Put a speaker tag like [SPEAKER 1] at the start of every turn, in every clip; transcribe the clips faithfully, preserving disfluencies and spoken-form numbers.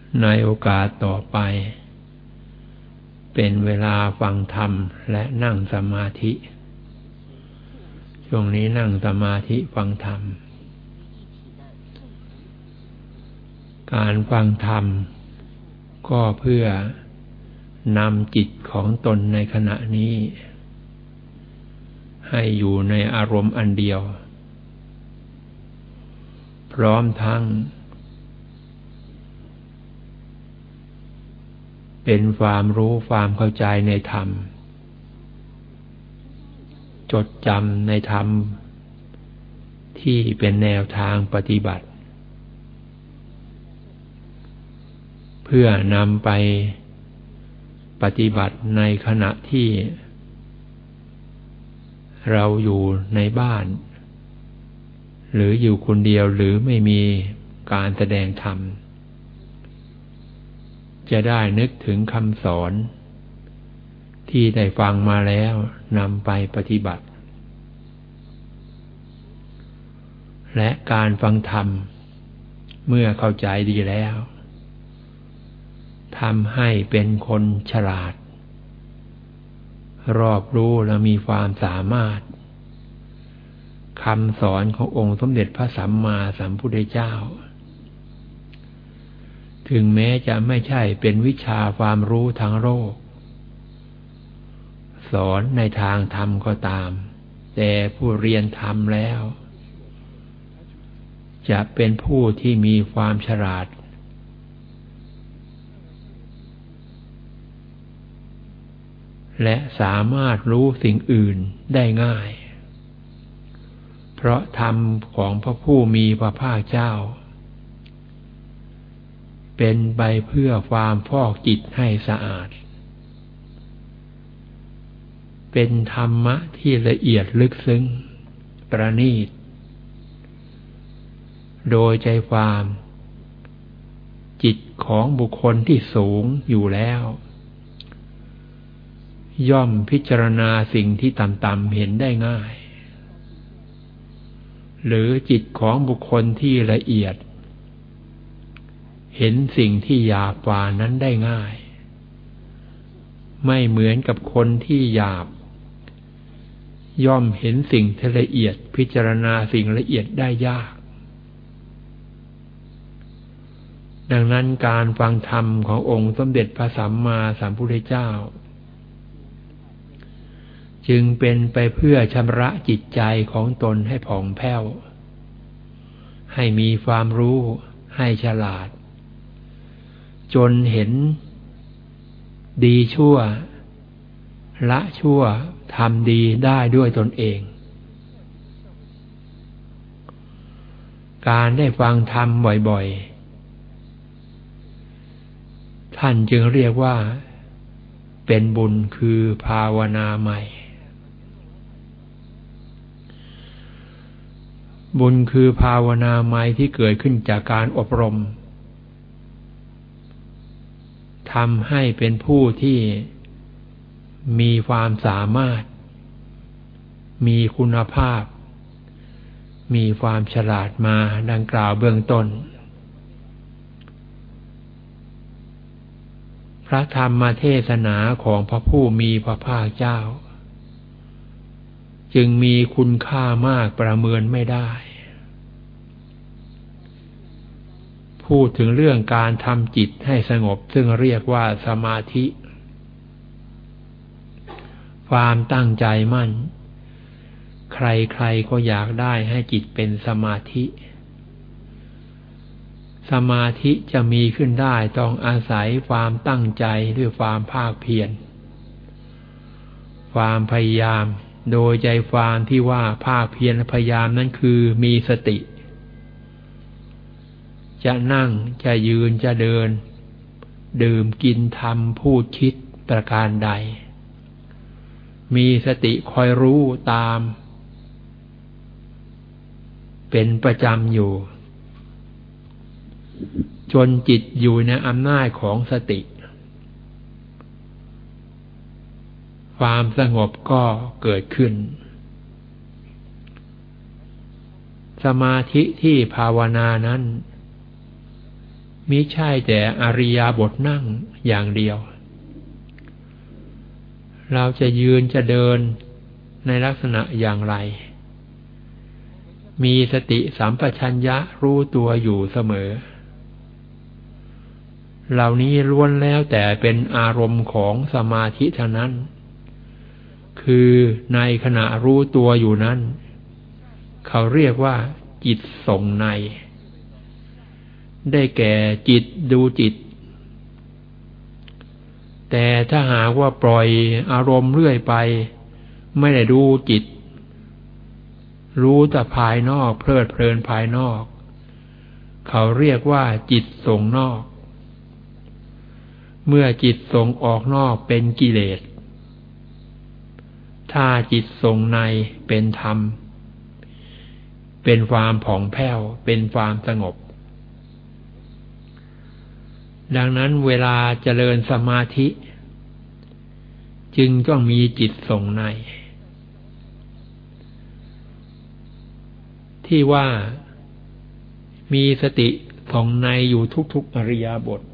[SPEAKER 1] ในโอกาสต่อไปเป็นเวลาฟังธรรมและนั่งสมาธิช่วงนี้นั่งสมาธิฟังธรรมการฟังธรรมก็เพื่อนำจิตของตนในขณะนี้ให้อยู่ในอารมณ์อันเดียวพร้อมทั้งเป็นความรู้ความเข้าใจในธรรมจดจำในธรรมที่เป็นแนวทางปฏิบัติเพื่อนำไปปฏิบัติในขณะที่เราอยู่ในบ้านหรืออยู่คนเดียวหรือไม่มีการแสดงธรรมจะได้นึกถึงคำสอนที่ได้ฟังมาแล้วนำไปปฏิบัติและการฟังธรรมเมื่อเข้าใจดีแล้วทำให้เป็นคนฉลาดรอบรู้และมีความสามารถคำสอนขององค์สมเด็จพระสัมมาสัมพุทธเจ้าถึงแม้จะไม่ใช่เป็นวิชาความรู้ทางโลกสอนในทางธรรมก็ตามแต่ผู้เรียนธรรมแล้วจะเป็นผู้ที่มีความฉลาดและสามารถรู้สิ่งอื่นได้ง่ายเพราะธรรมของพระผู้มีพระภาคเจ้าเป็นไปเพื่อความฟอกจิตให้สะอาดเป็นธรรมะที่ละเอียดลึกซึ้งประณีตโดยใจความจิตของบุคคลที่สูงอยู่แล้วย่อมพิจารณาสิ่งที่ต่ำๆเห็นได้ง่ายหรือจิตของบุคคลที่ละเอียดเห็นสิ่งที่หยาบกว่านั้นได้ง่ายไม่เหมือนกับคนที่หยาบย่อมเห็นสิ่งที่ละเอียดพิจารณาสิ่งละเอียดได้ยากดังนั้นการฟังธรรมขององค์สมเด็จพระสัมมาสัมพุทธเจ้าจึงเป็นไปเพื่อชำระจิตใจของตนให้ผ่องแผ้วให้มีความรู้ให้ฉลาดจนเห็นดีชั่วละชั่วทำดีได้ด้วยตนเองการได้ฟังธรรมบ่อยๆท่านจึงเรียกว่าเป็นบุญคือภาวนาใหม่บุญคือภาวนาใหม่ที่เกิดขึ้นจากการอบรมทำให้เป็นผู้ที่มีความสามารถมีคุณภาพมีความฉลาดมาดังกล่าวเบื้องต้นพระธรรมเทศนาของพระผู้มีพระภาคเจ้าจึงมีคุณค่ามากประเมินไม่ได้พูดถึงเรื่องการทำจิตให้สงบซึ่งเรียกว่าสมาธิความตั้งใจมั่นใครๆก็อยากได้ให้จิตเป็นสมาธิสมาธิจะมีขึ้นได้ต้องอาศัยความตั้งใจด้วยความภาคเพียรความพยายามโดยใจความที่ว่าภาคเพียรพยายามนั้นคือมีสติจะนั่งจะยืนจะเดินดื่มกินทำพูดคิดประการใดมีสติคอยรู้ตามเป็นประจำอยู่จนจิตอยู่ในอำนาจของสติความสงบก็เกิดขึ้นสมาธิที่ภาวนานั้นมิใช่แต่อริยบทนั่งอย่างเดียวเราจะยืนจะเดินในลักษณะอย่างไรมีสติสัมปชัญญะรู้ตัวอยู่เสมอเหล่านี้ล้วนแล้วแต่เป็นอารมณ์ของสมาธิเท่านั้นคือในขณะรู้ตัวอยู่นั้นเขาเรียกว่าจิตส่งในได้แก่จิตดูจิตแต่ถ้าหากว่าปล่อยอารมณ์เรื่อยไปไม่ได้ดูจิตรู้แต่ภายนอกเพลิดเพลินภายนอกเขาเรียกว่าจิตส่งนอกเมื่อจิตส่งออกนอกเป็นกิเลสถ้าจิตส่งในเป็นธรรมเป็นความผ่องแผ้วเป็นความสงบดังนั้นเวลาเจริญสมาธิจึงต้องมีจิตส่งในที่ว่ามีสติส่งในอยู่ทุกๆอริยบท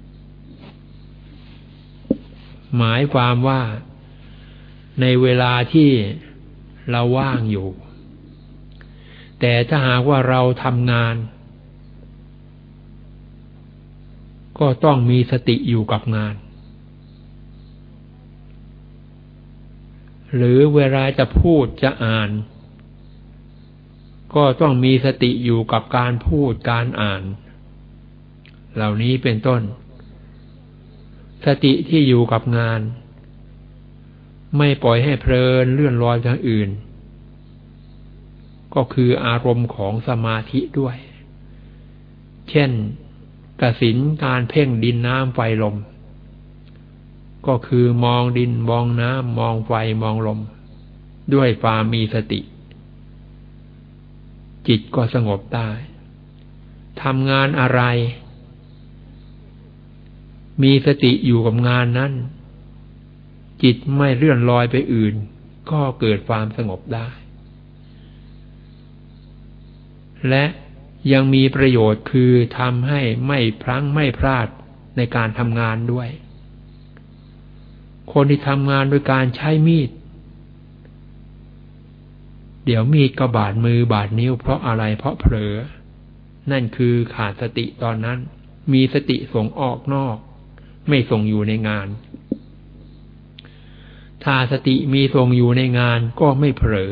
[SPEAKER 1] หมายความว่าในเวลาที่เราว่างอยู่แต่ถ้าหากว่าเราทำงานก็ต้องมีสติอยู่กับงานหรือเวลาจะพูดจะอ่านก็ต้องมีสติอยู่กับการพูดการอ่านเหล่านี้เป็นต้นสติที่อยู่กับงานไม่ปล่อยให้เพลินเลื่อนลอยทางอื่นก็คืออารมณ์ของสมาธิด้วยเช่นกสิณการเพ่งดินน้ำไฟลมก็คือมองดินมองน้ำมองไฟมองลมด้วยความมีสติจิตก็สงบได้ทำงานอะไรมีสติอยู่กับงานนั้นจิตไม่เลื่อนลอยไปอื่นก็เกิดความสงบได้และยังมีประโยชน์คือทำให้ไม่พลั้งไม่พลาดในการทำงานด้วยคนที่ทำงานโดยการใช้มีดเดี๋ยวมีดก็บาดมือบาดนิ้วเพราะอะไรเพราะเผลอนั่นคือขาดสติตอนนั้นมีสติส่งออกนอกไม่ส่งอยู่ในงานถ้าสติมีส่งอยู่ในงานก็ไม่เผลอ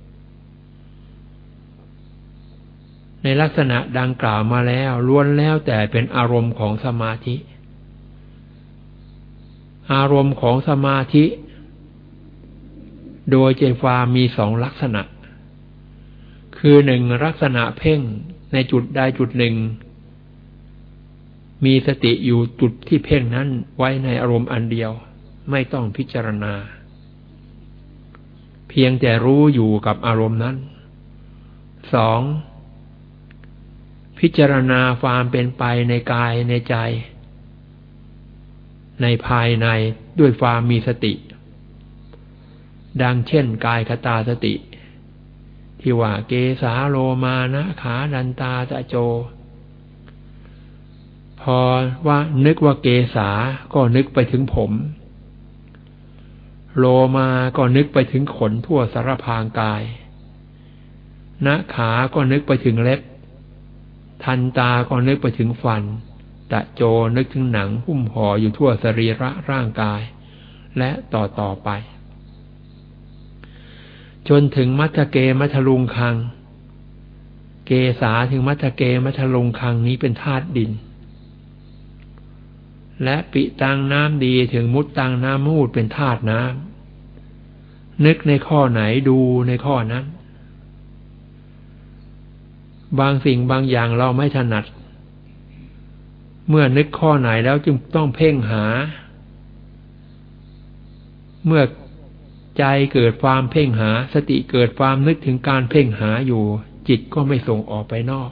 [SPEAKER 1] ในลักษณะดังกล่าวมาแล้วล้วนแล้วแต่เป็นอารมณ์ของสมาธิอารมณ์ของสมาธิโดยใจความมีสองลักษณะคือหนึ่งลักษณะเพ่งในจุดใดจุดหนึ่งมีสติอยู่จุดที่เพ่งนั้นไว้ในอารมณ์อันเดียวไม่ต้องพิจารณาเพียงแต่รู้อยู่กับอารมณ์นั้นสองพิจารณาความเป็นไปในกายในใจในภายในด้วยความมีสติดังเช่นกายคตาสติที่ว่าเกสาโลมานะขาดันตาตะโจพอว่านึกว่าเกสาก็นึกไปถึงผมโลมาก็นึกไปถึงขนทั่วสารพางกายนะขาก็นึกไปถึงเล็บทันตาก็นึกไปถึงฟันตะโจนึกถึงหนังหุ้มห่ออยู่ทั่วสรีระร่างกายและต่อต่อไปจนถึงมัทธเกมัทลุงคังเกสาถึงมัทธเกมัทลุงคังนี้เป็นธาตุดินและปิตังน้ำดีถึงมุตตังน้ำมูดเป็นธาตุน้ำนึกในข้อไหนดูในข้อนั้นบางสิ่งบางอย่างเราไม่ถนัดเมื่อนึกข้อไหนแล้วจึงต้องเพ่งหาเมื่อใจเกิดความเพ่งหาสติเกิดความนึกถึงการเพ่งหาอยู่จิตก็ไม่ส่งออกไปนอก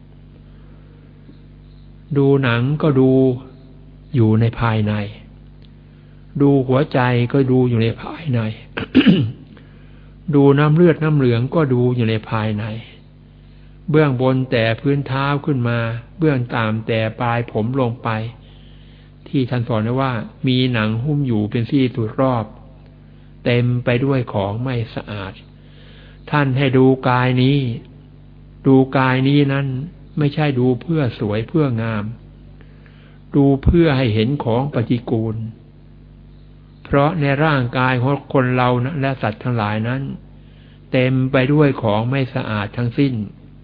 [SPEAKER 1] ดูหนังก็ดูอยู่ในภายในดูหัวใจก็ดูอยู่ในภายใน ดูน้ำเลือดน้ำเหลืองก็ดูอยู่ในภายในเบื้องบนแต่พื้นเท้าขึ้นมาเบื้องต่ำแต่ปลายผมลงไปที่ท่านสอนไว้ว่ามีหนังหุ้มอยู่เป็นสี่สุดรอบเต็มไปด้วยของไม่สะอาดท่านให้ดูกายนี้ดูกายนี้นั้นไม่ใช่ดูเพื่อสวยเพื่องามดูเพื่อให้เห็นของปฏิกูลเพราะในร่างกายของคนเราและสัตว์ทั้งหลายนั้นเต็มไปด้วยของไม่สะอาดทั้งสิ้น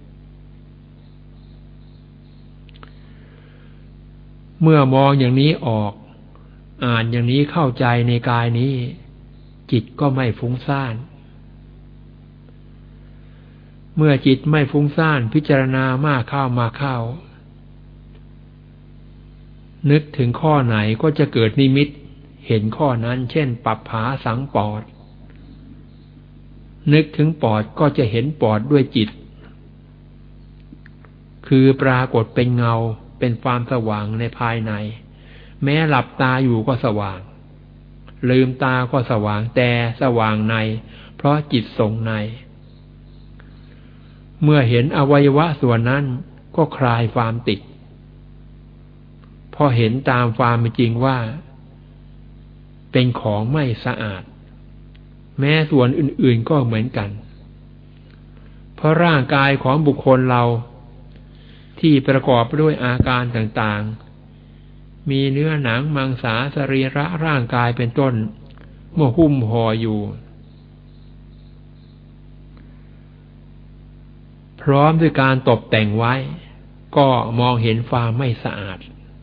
[SPEAKER 1] เมื่อมองอย่างนี้ออกอ่านอย่างนี้เข้าใจในกายนี้จิตก็ไม่ฟุ้งซ่านเมื่อจิตไม่ฟุ้งซ่านพิจารณามากเข้ามาเข้านึกถึงข้อไหนก็จะเกิดนิมิตเห็นข้อนั้นเช่นปัปภาสังปอดนึกถึงปอดก็จะเห็นปอดด้วยจิตคือปรากฏเป็นเงาเป็นความสว่างในภายในแม้หลับตาอยู่ก็สว่างลืมตาก็สว่างแต่สว่างในเพราะจิตทรงในเมื่อเห็นอวัยวะส่วนนั้นก็คลายความติดพอเห็นตามความเป็นจริงว่าเป็นของไม่สะอาดแม้ส่วนอื่นๆก็เหมือนกันเพราะร่างกายของบุคคลเราที่ประกอบด้วยอาการต่างๆมีเนื้อหนังมังสาสรีระร่างกายเป็นต้นเมื่อหุ้มห่ออยู่พร้อมด้วยการตกแต่งไว้ก็มองเห็นความไม่สะอาด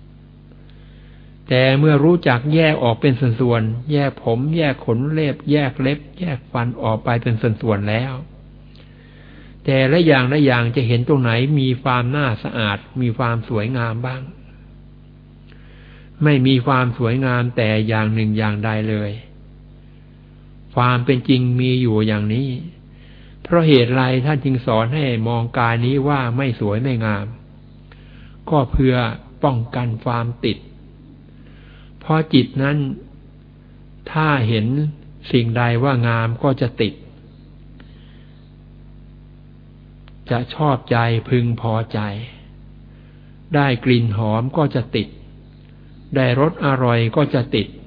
[SPEAKER 1] แต่เมื่อรู้จักแยกออกเป็นส่วนๆแยกผมแยกขนเล็บแยกเล็บแยกฟันออกไปเป็นส่วนๆแล้วแต่ละอย่างละอย่างจะเห็นตรงไหนมีความน่าสะอาดมีความสวยงามบ้างไม่มีความสวยงามแต่อย่างหนึ่งอย่างใดเลยความเป็นจริงมีอยู่อย่างนี้เพราะเหตุไรท่านจึงสอนให้มองกายนี้ว่าไม่สวยไม่งามก็เพื่อป้องกันความติดเพราะจิตนั้นถ้าเห็นสิ่งใดว่างามก็จะติดจะชอบใจพึงพอใจได้กลิ่นหอมก็จะติดได้รสอร่อยก็จะติด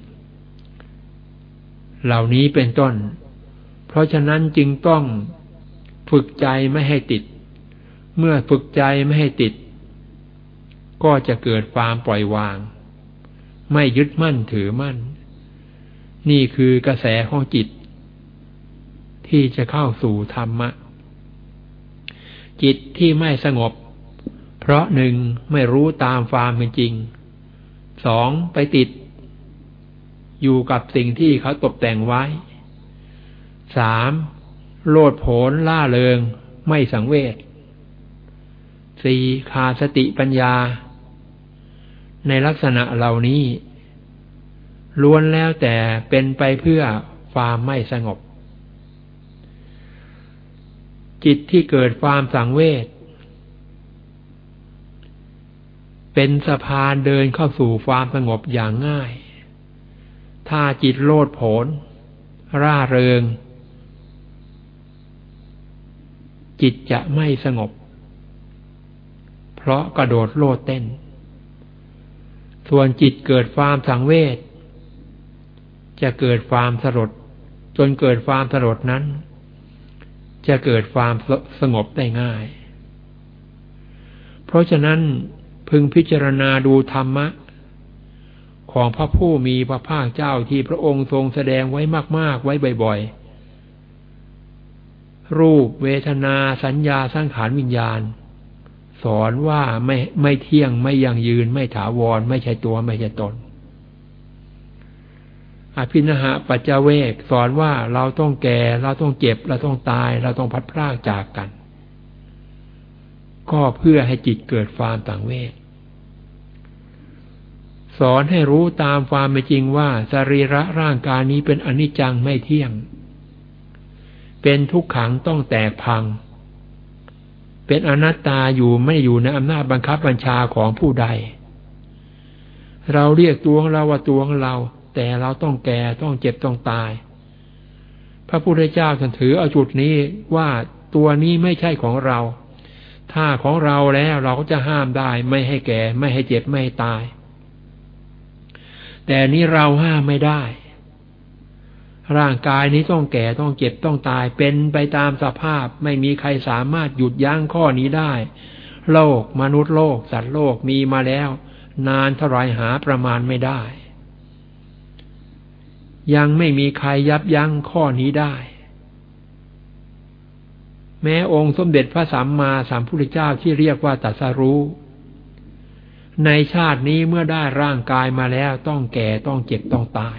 [SPEAKER 1] เหล่านี้เป็นต้นเพราะฉะนั้นจึงต้องฝึกใจไม่ให้ติดเมื่อฝึกใจไม่ให้ติดก็จะเกิดความปล่อยวางไม่ยึดมั่นถือมั่นนี่คือกระแสของจิตที่จะเข้าสู่ธรรมะจิตที่ไม่สงบเพราะหนึ่งไม่รู้ตามความเป็นจริงสองไปติดอยู่กับสิ่งที่เขาตกแต่งไว้สามโลดโผนล่าเริงไม่สังเวชสี่ขาดสติปัญญาในลักษณะเหล่านี้ล้วนแล้วแต่เป็นไปเพื่อความไม่สงบจิตที่เกิดความสังเวชเป็นสะพานเดินเข้าสู่ความสงบอย่างง่ายถ้าจิตโลดโผนร่าเริงจิตจะไม่สงบเพราะกระโดดโลดเต้นส่วนจิตเกิดความสังเวชจะเกิดความสลดจนเกิดความสลดนั้นจะเกิดความสงบได้ง่ายเพราะฉะนั้นพึงพิจารณาดูธรรมะของพระผู้มีพระภาคเจ้าที่พระองค์ทรงแสดงไว้มากๆไว้บ่อยๆรูปเวทนาสัญญาสังขารวิญญาณสอนว่าไม่ไม่เที่ยงไม่ยั่งยืนไม่ถาวรไม่ใช่ตัวไม่ใช่ตนอภินหะปัจจเวกสอนว่าเราต้องแก่เราต้องเจ็บเราต้องตายเราต้องพัดพรากจากกันก็เพื่อให้จิตเกิดความสังเวชสอนให้รู้ตามความเป็นจริงว่าสรีระร่างกายนี้เป็นอนิจจังไม่เที่ยงเป็นทุกขังต้องแตกพังเป็นอนัตตาอยู่ไม่อยู่ในอำนาจบังคับบัญชาของผู้ใดเราเรียกตัวของเราว่าตัวของเราแต่เราต้องแก่ต้องเจ็บต้องตายพระพุทธเจ้าท่านถือเอาจุดนี้ว่าตัวนี้ไม่ใช่ของเราถ้าของเราแล้วเราก็จะห้ามได้ไม่ให้แก่ไม่ให้เจ็บไม่ให้ตายแต่นี้เราห้ามไม่ได้ร่างกายนี้ต้องแก่ต้องเจ็บต้องตายเป็นไปตามสภาพไม่มีใครสามารถหยุดยั้งข้อนี้ได้โลกมนุษย์โลกสัตว์โลกมีมาแล้วนานเท่าไรหาประมาณไม่ได้ยังไม่มีใครยับยั้งข้อนี้ได้แม้องค์สมเด็จพระสัมมาสัมพุทธเจ้าที่เรียกว่าตรัสรู้ในชาตินี้เมื่อได้ร่างกายมาแล้วต้องแก่ต้องเจ็บต้องตาย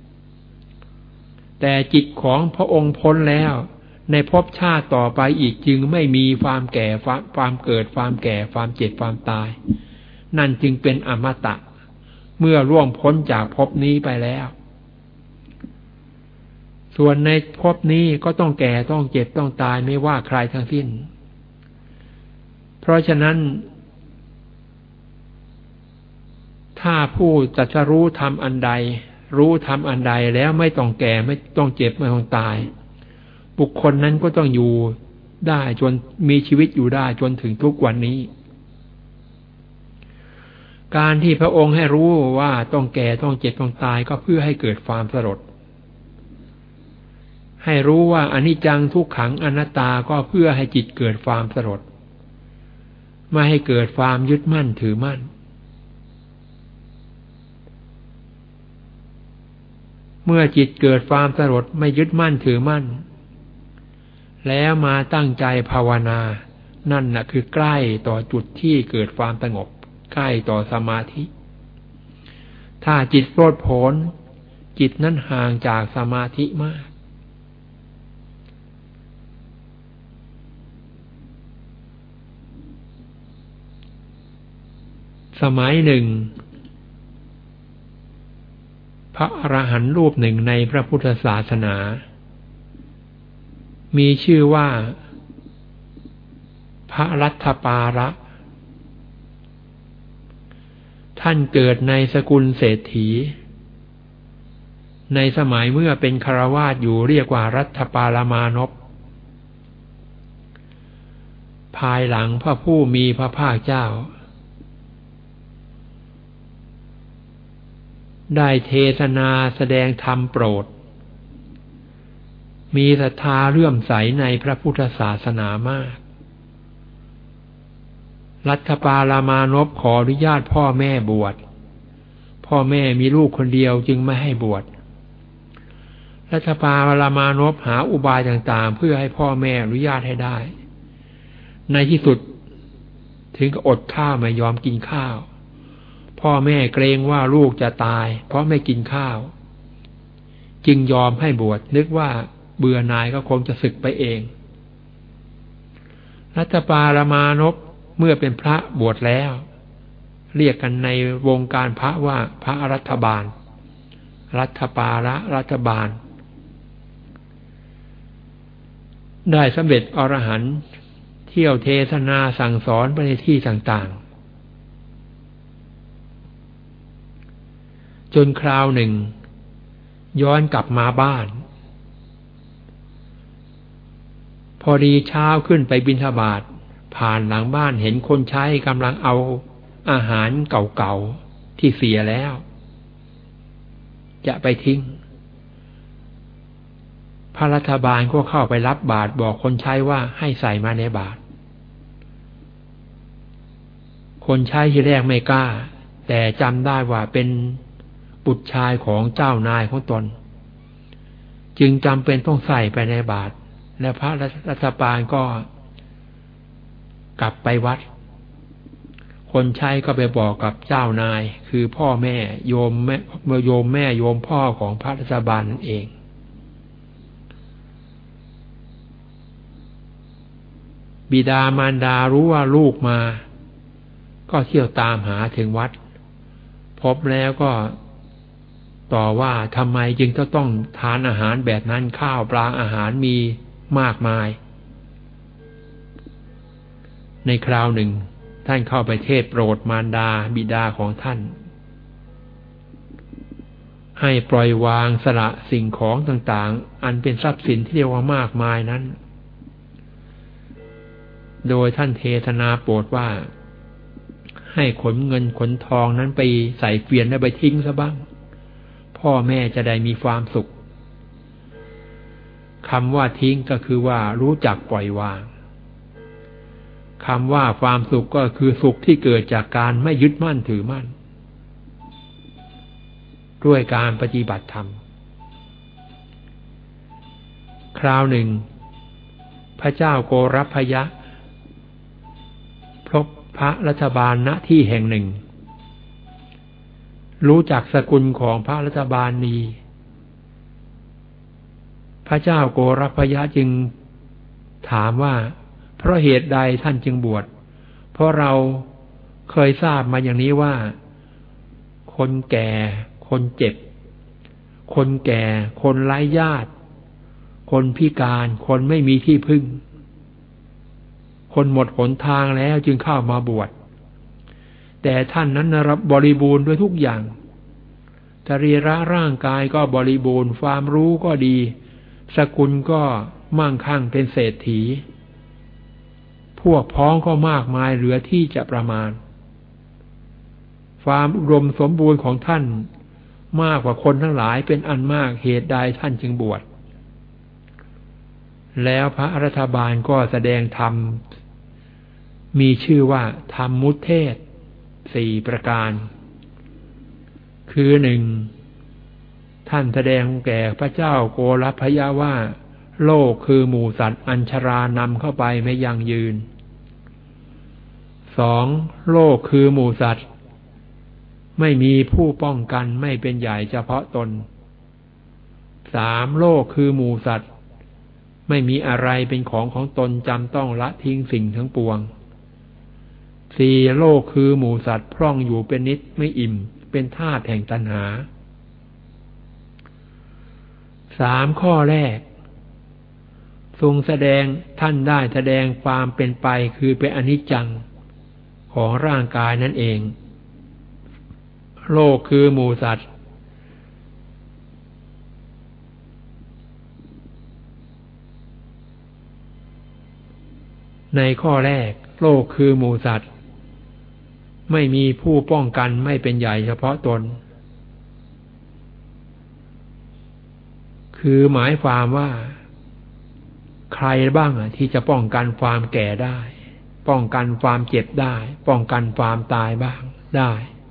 [SPEAKER 1] แต่จิตของพระองค์พ้นแล้วในภพชาติต่อไปอีกจึงไม่มีความแก่ความเกิดความแก่ความเจ็บความตายนั่นจึงเป็นอมตะเมื่อล่วงพ้นจากภพนี้ไปแล้วส่วนในภพนี้ก็ต้องแก่ต้องเจ็บต้องตายไม่ว่าใครทั้งสิ้นเพราะฉะนั้นถ้าผู้ตรัสรู้ธรรมอันใดรู้ธรรมอันใดแล้วไม่ต้องแก่ไม่ต้องเจ็บไม่ต้องตายบุคคลนั้นก็ต้องอยู่ได้จนมีชีวิตอยู่ได้จนถึงทุกวันนี้การที่พระองค์ให้รู้ว่าต้องแก่ต้องเจ็บต้องตายก็เพื่อให้เกิดความสลดให้รู้ว่าอนิจจังทุกขังอนัตตาก็เพื่อให้จิตเกิดความสลดไม่ให้เกิดความยึดมั่นถือมั่นเมื่อจิตเกิดความสลดไม่ยึดมั่นถือมั่นแล้วมาตั้งใจภาวนานั่นน่ะคือใกล้ต่อจุดที่เกิดความสงบใกล้ต่อสมาธิถ้าจิตโลดโผนจิตนั้นห่างจากสมาธิมากสมัยหนึ่งพระอรหันต์รูปหนึ่งในพระพุทธศาสนามีชื่อว่าพระรัตถปาระท่านเกิดในสกุลเศรษฐีในสมัยเมื่อเป็นฆราวาสอยู่เรียกว่ารัตถปารมานพภายหลังพระผู้มีพระภาคเจ้าได้เทศนาแสดงธรรมโปรดมีศรัทธาเลื่อมใสในพระพุทธศาสนามากรัตถปารมานพขออนุญาตพ่อแม่บวชพ่อแม่มีลูกคนเดียวจึงไม่ให้บวชรัตถปารมานพหาอุบายต่างๆเพื่อให้พ่อแม่อนุญาตให้ได้ในที่สุดถึงกับอดข้าวไม่ยอมกินข้าวพ่อแม่เกรงว่าลูกจะตายเพราะไม่กินข้าวจึงยอมให้บวชนึกว่าเบื่อหน่ายก็คงจะสึกไปเองรัตถปารมานพเมื่อเป็นพระบวชแล้วเรียกกันในวงการพระว่าพระรัฐบาลรัฐปาระรัฐบาลได้สำเร็จอรหันต์เที่ยวเทศนาสั่งสอนไปในที่ต่างๆจนคราวหนึ่งย้อนกลับมาบ้านพอดีเช้าขึ้นไปบิณฑบาตผ่านหลังบ้านเห็นคนใช้กำลังเอาอาหารเก่าๆที่เสียแล้วจะไปทิ้งพระรัฐบาลก็เข้าไปรับบาตรบอกคนใช้ว่าให้ใส่มาในบาตรคนใช้ที่แรกไม่กล้าแต่จำได้ว่าเป็นบุตรชายของเจ้านายของตนจึงจำเป็นต้องใส่ไปในบาตรและพระรัฐบาลก็กลับไปวัดคนใช้ก็ไปบอกกับเจ้านายคือพ่อแม่โยมแม่โยมแม่โยมพ่อของพระรัฐบาลนั่นเองบิดามารดารู้ว่าลูกมาก็เที่ยวตามหาถึงวัดพบแล้วก็ต่อว่าทำไมจึงจะต้องทานอาหารแบบนั้นข้าวปลาอาหารมีมากมายในคราวหนึ่งท่านเข้าไปเทศน์โปรดมารดาบิดาของท่านให้ปล่อยวางสละสิ่งของต่างๆอันเป็นทรัพย์สินที่เรียกว่ามากมายนั้นโดยท่านเทศนาโปรดว่าให้ขนเงินขนทองนั้นไปใส่เกวียนแล้วไปทิ้งซะบ้างพ่อแม่จะได้มีความสุขคำว่าทิ้งก็คือว่ารู้จักปล่อยวางคำว่าความสุขก็คือสุขที่เกิดจากการไม่ยึดมั่นถือมั่นด้วยการปฏิบัติธรรมคราวหนึ่งพระเจ้าโกรพยะพบพระรัฐบาลณที่แห่งหนึ่งรู้จักสกุลของพระรัฐบาลนี้พระเจ้าโกรพยะจึงถามว่าเพราะเหตุใดท่านจึงบวชเพราะเราเคยทราบมาอย่างนี้ว่าคนแก่คนเจ็บคนแก่คนไร้ญาติคนพิการคนไม่มีที่พึ่งคนหมดหนทางแล้วจึงเข้ามาบวชแต่ท่านนั้นรับบริบูรณ์ด้วยทุกอย่างสรีระร่างกายก็บริบูรณ์ความรู้ก็ดีสกุลก็มั่งคั่งเป็นเศรษฐีพวกพ้องก็มากมายเหลือที่จะประมาณความอุดมสมบูรณ์ของท่านมากกว่าคนทั้งหลายเป็นอันมากเหตุใดท่านจึงบวชแล้วพระรัฐบาลก็แสดงธรรมมีชื่อว่าธรรมมุเทศสี่ประการคือหนึ่งท่านแสดงแก่พระเจ้าโกรพยะว่าโลกคือหมู่สัตว์อัญชรานำเข้าไปไม่ยั่งยืนสองโลกคือหมู่สัตว์ไม่มีผู้ป้องกันไม่เป็นใหญ่เฉพาะตนสามโลกคือหมู่สัตว์ไม่มีอะไรเป็นของของตนจำต้องละทิ้งสิ่งทั้งปวงสี่โลกคือหมู่สัตว์พร่องอยู่เป็นนิดไม่อิ่มเป็นธาตุแห่งตัณหาสามข้อแรกทรงแสดงท่านได้แสดงความเป็นไปคือเป็นอนิจจังของร่างกายนั่นเองโลกคือหมู่สัตว์ในข้อแรกโลกคือหมู่สัตว์ไม่มีผู้ป้องกันไม่เป็นใหญ่เฉพาะตนคือหมายความว่าใครบ้างที่จะป้องกันความแก่ได้ป้องกันความเจ็บได้ป้องกันความตายบ้างได้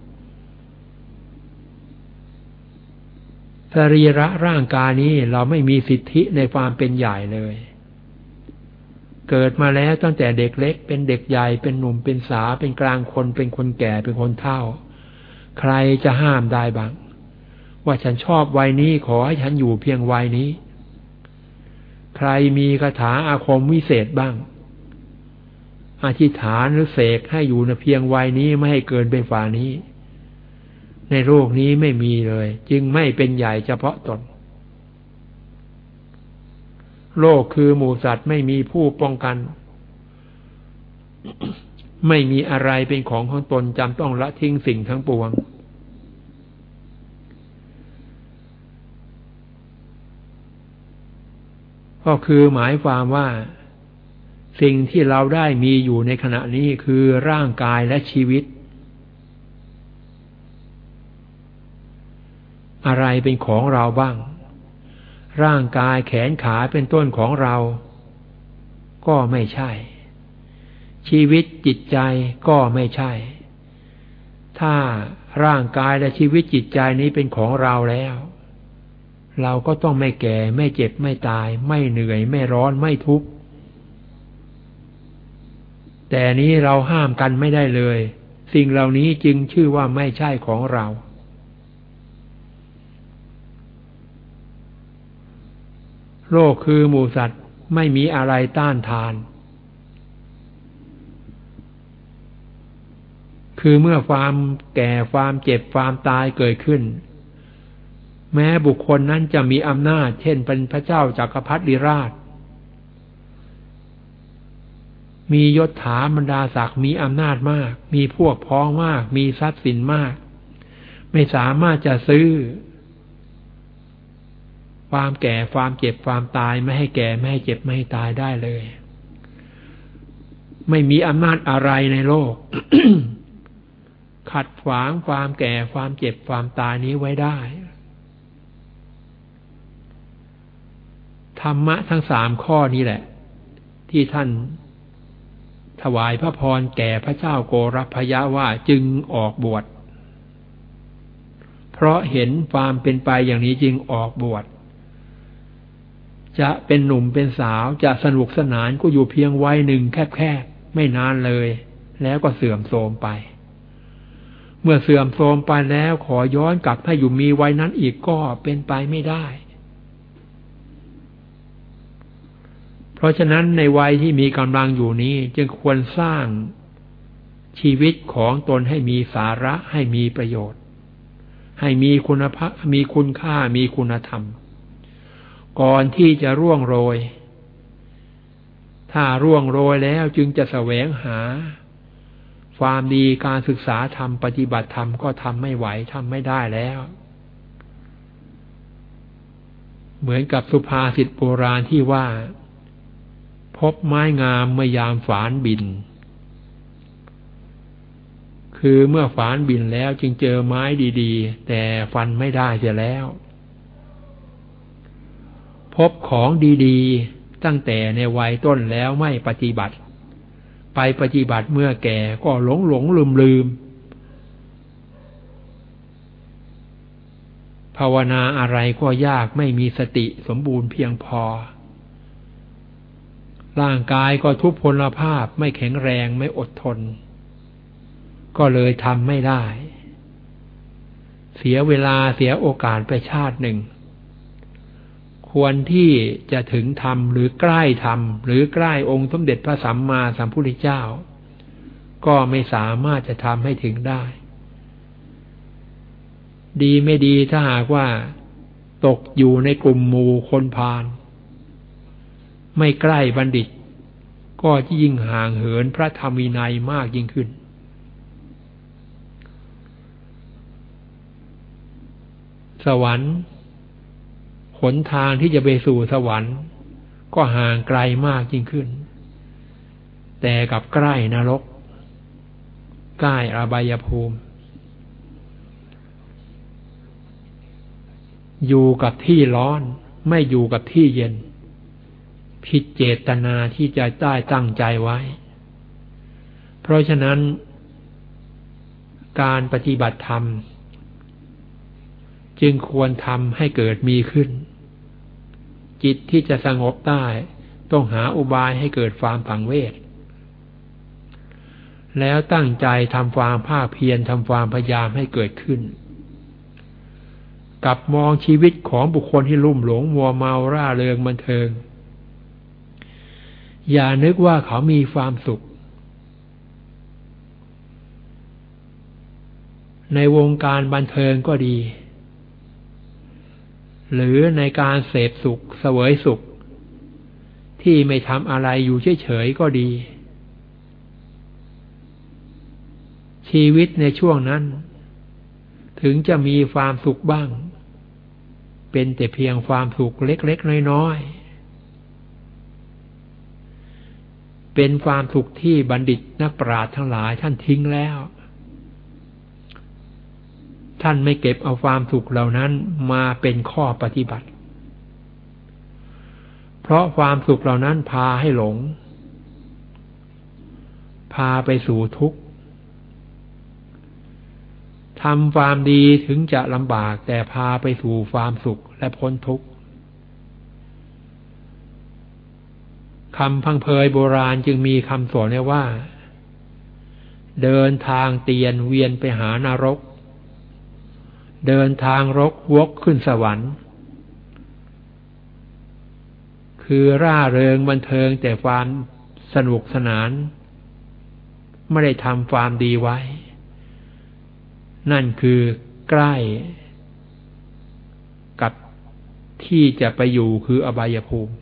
[SPEAKER 1] สรีระร่างกายนี้เราไม่มีสิทธิในความเป็นใหญ่เลยเกิดมาแล้วตั้งแต่เด็กเล็กเป็นเด็กใหญ่เป็นหนุ่มเป็นสาวเป็นกลางคนเป็นคนแก่เป็นคนเฒ่าใครจะห้ามได้บ้างว่าฉันชอบวัยนี้ขอให้ฉันอยู่เพียงวัยนี้ใครมีคาถาอาคมวิเศษบ้างอธิษฐานหรือเสกให้อยู่ในเพียงวัยนี้ไม่ให้เกินไปฝ่านี้ในโลกนี้ไม่มีเลยจึงไม่เป็นใหญ่เฉพาะตนโลกคือหมู่สัตว์ไม่มีผู้ป้องกัน ไม่มีอะไรเป็นของของตนจำต้องละทิ้งสิ่งทั้งปวงก็คือหมายความว่าสิ่งที่เราได้มีอยู่ในขณะนี้คือร่างกายและชีวิตอะไรเป็นของเราบ้างร่างกายแขนขาเป็นต้นของเราก็ไม่ใช่ชีวิตจิตใจก็ไม่ใช่ถ้าร่างกายและชีวิตจิตใจนี้เป็นของเราแล้วเราก็ต้องไม่แก่ไม่เจ็บไม่ตายไม่เหนื่อยไม่ร้อนไม่ทุกข์แต่นี้เราห้ามกันไม่ได้เลยสิ่งเหล่านี้จึงชื่อว่าไม่ใช่ของเราโลกคือหมู่สัตว์ไม่มีอะไรต้านทานคือเมื่อความแก่ความเจ็บความตายเกิดขึ้นแม้บุคคลนั้นจะมีอำนาจเช่นเป็นพระเจ้าจักรพรรดิราชมียศถาบรรดาศักดิ์มีอำนาจมากมีพวกพ้องมากมีทรัพย์สินมากไม่สามารถจะซื้อความแก่ความเจ็บความตายไม่ให้แก่ไม่ให้เจ็บไม่ให้ตายได้เลยไม่มีอำนาจอะไรในโลก ขัดขวางความแก่ความเจ็บความตายนี้ไว้ได้ธรรมะทั้งสามข้อนี้แหละที่ท่านถวายพระพรแก่พระเจ้าโกรพยะว่าจึงออกบวชเพราะเห็นความเป็นไปอย่างนี้จึงออกบวชจะเป็นหนุ่มเป็นสาวจะสนุกสนานก็อยู่เพียงวัยหนึ่งแคบๆไม่นานเลยแล้วก็เสื่อมโทรมไปเมื่อเสื่อมโทรมไปแล้วขอย้อนกลับให้อยู่มีวัยนั้นอีกก็เป็นไปไม่ได้เพราะฉะนั้นในวัยที่มีกำลังอยู่นี้จึงควรสร้างชีวิตของตนให้มีสาระให้มีประโยชน์ให้มีคุณภาพมีคุณค่ามีคุณธรรมก่อนที่จะร่วงโรยถ้าร่วงโรยแล้วจึงจะแสวงหาความดีการศึกษาธรรมปฏิบัติธรรมก็ทำไม่ไหวทำไม่ได้แล้วเหมือนกับสุภาษิตโบราณที่ว่าพบไม้งามเมื่อยามฝานบินคือเมื่อฝานบินแล้วจึงเจอไม้ดีๆแต่ฟันไม่ได้เสียแล้วพบของดีๆตั้งแต่ในวัยต้นแล้วไม่ปฏิบัติไปปฏิบัติเมื่อแก่ก็หลงหลงลืมลืมภาวนาอะไรก็ยากไม่มีสติสมบูรณ์เพียงพอร่างกายก็ทุพพลภาพไม่แข็งแรงไม่อดทนก็เลยทำไม่ได้เสียเวลาเสียโอกาสไปชาติหนึ่งควรที่จะถึงธรรมหรือใกล้ธรรมหรือใกล้องค์สมเด็จพระสัมมาสัมพุทธเจ้าก็ไม่สามารถจะทำให้ถึงได้ดีไม่ดีถ้าหากว่าตกอยู่ในกลุ่มหมู่คนพาลไม่ใกล้บัณฑิตก็ยิ่งห่างเหินพระธรรมวินัยมากยิ่งขึ้นสวรรค์หนทางที่จะไปสู่สวรรค์ก็ห่างไกลมากยิ่งขึ้นแต่กับใกล้นรกใกล้อบายภูมิอยู่กับที่ร้อนไม่อยู่กับที่เย็นผิดเจตนาที่จะได้ตั้งใจไว้เพราะฉะนั้นการปฏิบัติธรรมจึงควรทำให้เกิดมีขึ้นจิตที่จะสงบได้ต้องหาอุบายให้เกิดความสังเวชแล้วตั้งใจทำความภาคเพียรทำความพยายามให้เกิดขึ้นกับมองชีวิตของบุคคลที่ลุ่มหลงมัวเมาร่าเริงบันเทิงอย่านึกว่าเขามีความสุขในวงการบันเทิงก็ดีหรือในการเสพสุขเสวยสุขที่ไม่ทำอะไรอยู่เฉยๆก็ดีชีวิตในช่วงนั้นถึงจะมีความสุขบ้างเป็นแต่เพียงความสุขเล็กๆน้อยๆเป็นความสุขที่บัณฑิตนักปราชญ์ทั้งหลายท่านทิ้งแล้วท่านไม่เก็บเอาความสุขเหล่านั้นมาเป็นข้อปฏิบัติเพราะความสุขเหล่านั้นพาให้หลงพาไปสู่ทุกข์ทำความดีถึงจะลำบากแต่พาไปสู่ความสุขและพ้นทุกข์คำพังเพยโบราณจึงมีคำสอนไว้ว่าเดินทางเตียนเวียนไปหานรกเดินทางรกวกขึ้นสวรรค์คือร่าเริงบันเทิงแต่ความสนุกสนานไม่ได้ทำความดีไว้นั่นคือใกล้กับที่จะไปอยู่คืออบายภูมิ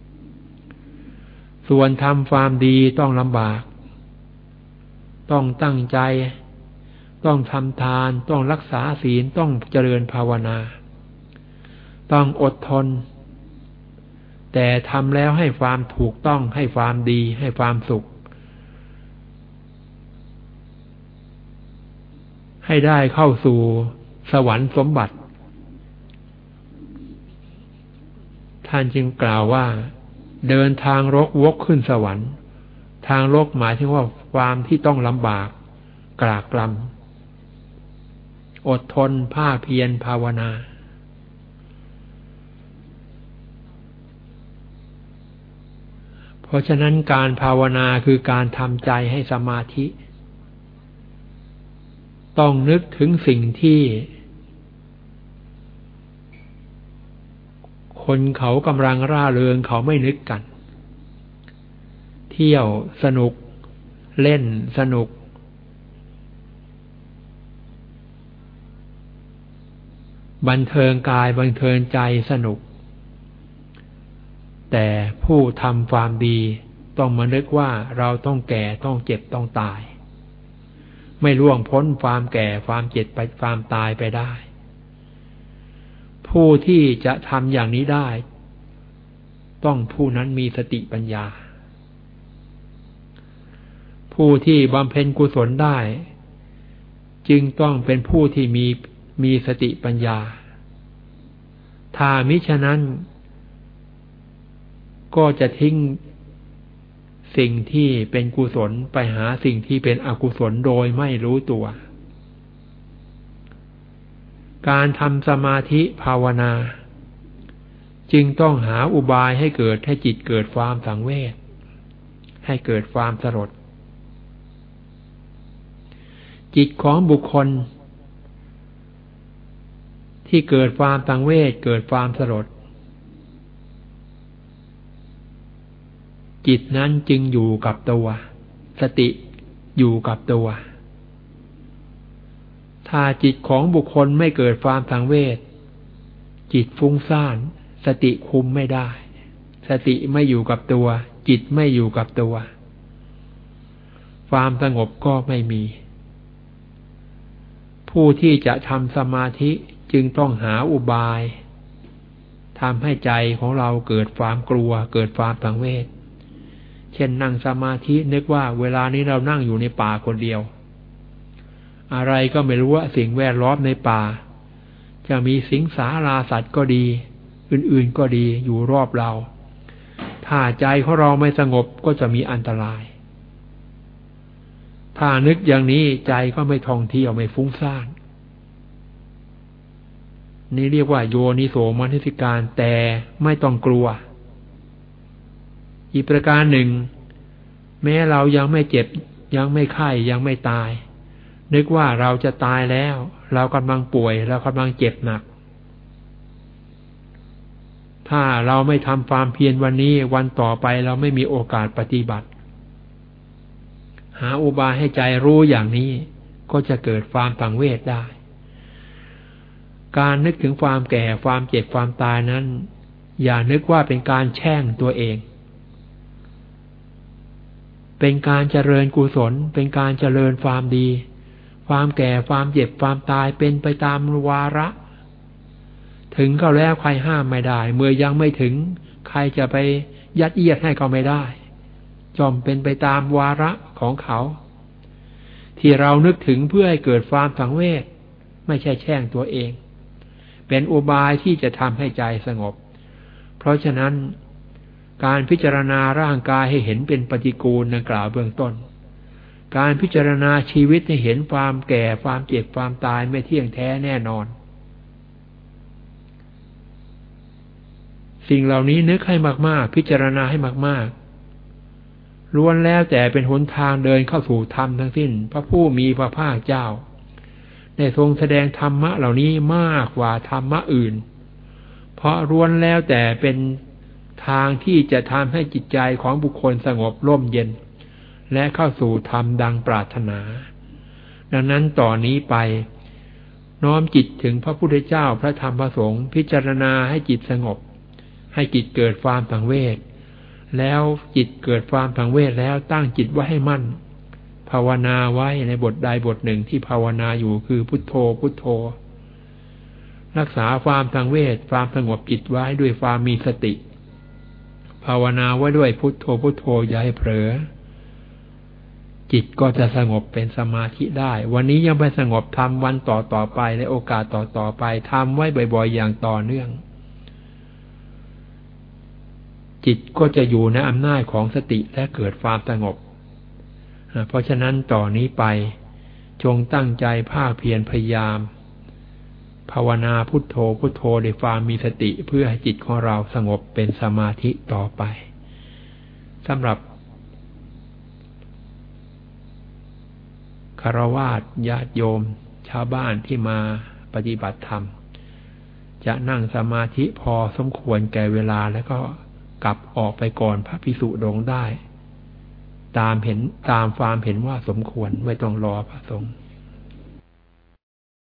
[SPEAKER 1] ส่วนทำความดีต้องลำบากต้องตั้งใจต้องทำทานต้องรักษาศีลต้องเจริญภาวนาต้องอดทนแต่ทำแล้วให้ความถูกต้องให้ความดีให้ความสุขให้ได้เข้าสู่สวรรค์สมบัติท่านจึงกล่าวว่าเดินทางรกวกขึ้นสวรรค์ทางรกหมายถึงว่าความที่ต้องลำบากกรากกรำอดทนภาคเพียรภาวนาเพราะฉะนั้นการภาวนาคือการทำใจให้สมาธิต้องนึกถึงสิ่งที่คนเขากำลังร่าเริงเขาไม่นึกกันเที่ยวสนุกเล่นสนุกบันเทิงกายบันเทิงใจสนุกแต่ผู้ทำความดีต้องมานึกว่าเราต้องแก่ต้องเจ็บต้องตายไม่ล่วงพ้นความแก่ความเจ็บไปความตายไปได้ผู้ที่จะทำอย่างนี้ได้ต้องผู้นั้นมีสติปัญญาผู้ที่บำเพ็ญกุศลได้จึงต้องเป็นผู้ที่มีมีสติปัญญาถ้ามิฉะนั้นก็จะทิ้งสิ่งที่เป็นกุศลไปหาสิ่งที่เป็นอกุศลโดยไม่รู้ตัวการทำสมาธิภาวนาจึงต้องหาอุบายให้เกิดให้จิตเกิดความสังเวชให้เกิดความสลดจิตของบุคคลที่เกิดความสังเวชเกิดความสลดจิตนั้นจึงอยู่กับตัวสติอยู่กับตัวถ้าจิตของบุคคลไม่เกิดความสังเวชจิตฟุ้งซ่านสติคุมไม่ได้สติไม่อยู่กับตัวจิตไม่อยู่กับตัวความสงบก็ไม่มีผู้ที่จะทำสมาธิจึงต้องหาอุบายทำให้ใจของเราเกิดความกลัวเกิดความสังเวชเช่นนั่งสมาธินึกว่าเวลานี้เรานั่งอยู่ในป่าคนเดียวอะไรก็ไม่รู้ว่าสิ่งแวดล้อมในป่าจะมีสิงสาราสัตว์ก็ดีอื่นๆก็ดีอยู่รอบเราถ้าใจของเราไม่สงบก็จะมีอันตรายถ้านึกอย่างนี้ใจก็ไม่ท่องเที่ยวไม่ฟุ้งซ่านนี่เรียกว่าโยนิโสมนสิการแต่ไม่ต้องกลัวอีกประการหนึ่งแม้เรายังไม่เจ็บยังไม่ไข้ยังไม่ตายนึกว่าเราจะตายแล้วเรากำลังป่วยเรากำลังเจ็บหนักถ้าเราไม่ทำความเพียรวันนี้วันต่อไปเราไม่มีโอกาสปฏิบัติหาอุบายให้ใจรู้อย่างนี้ก็จะเกิดความสังเวชได้การนึกถึงความแก่ความเจ็บความตายนั้นอย่านึกว่าเป็นการแช่งตัวเองเป็นการเจริญกุศลเป็นการเจริญความดีความแก่ความเจ็บความตายเป็นไปตามวาระถึงก็แล้วใครห้ามไม่ได้เมื่อยังไม่ถึงใครจะไปยัดเยียดให้ก็ไม่ได้จอมเป็นไปตามวาระของเขาที่เรานึกถึงเพื่อให้เกิดความสังเวชไม่ใช่แช่งตัวเองเป็นอุบายที่จะทำให้ใจสงบเพราะฉะนั้นการพิจารณาร่างกายให้เห็นเป็นปฏิกูลดังกล่าวเบื้องต้นการพิจารณาชีวิตให้เห็นความแก่ความเจ็บความตายไม่เที่ยงแท้แน่นอนสิ่งเหล่านี้นึกให้มากๆพิจารณาให้มากๆล้วนแล้วแต่เป็นหนทางเดินเข้าสู่ธรรมทั้งสิ้นพระผู้มีพระภาคเจ้าได้ทรงแสดงธรรมะเหล่านี้มากกว่าธรรมะอื่นเพราะล้วนแล้วแต่เป็นทางที่จะทำให้จิตใจของบุคคลสงบร่มเย็นและเข้าสู่ธรรมดังปรารถนาดังนั้นต่อนนี้ไปน้อมจิตถึงพระพุทธเจ้าพระธรรมพระสงฆ์พิจารณาให้จิตสงบให้จิตเกิดความสังเวชแล้วจิตเกิดความสังเวชแล้วตั้งจิตไว้ให้มั่นภาวนาไว้ในบทใดบทหนึ่งที่ภาวนาอยู่คือพุทโธพุทโธรักษาความสังเวชความสงบจิตไว้ด้วยความมีสติภาวนาไว้ด้วยพุทโธพุทโธอย่าให้เผลอจิตก็จะสงบเป็นสมาธิได้วันนี้ยังไปสงบทำวันต่อต่อไปในโอกาสต่อต่อไปทำไว้บ่อยๆอย่างต่อเนื่องจิตก็จะอยู่ในอำนาจของสติและเกิดความสงบเพราะฉะนั้นต่อนนี้ไปจงตั้งใจภาคเพียรพยายามภาวนาพุทโธพุทโธด้วยความมีสติเพื่อให้จิตของเราสงบเป็นสมาธิต่อไปสำหรับฆราวาสญาติโยมชาวบ้านที่มาปฏิบัติธรรมจะนั่งสมาธิพอสมควรแก่เวลาแล้วก็กลับออกไปก่อนพระภิกษุสงฆ์ได้ตามเห็นตามความเห็นว่าสมควรไม่ต้องรอพระสงฆ์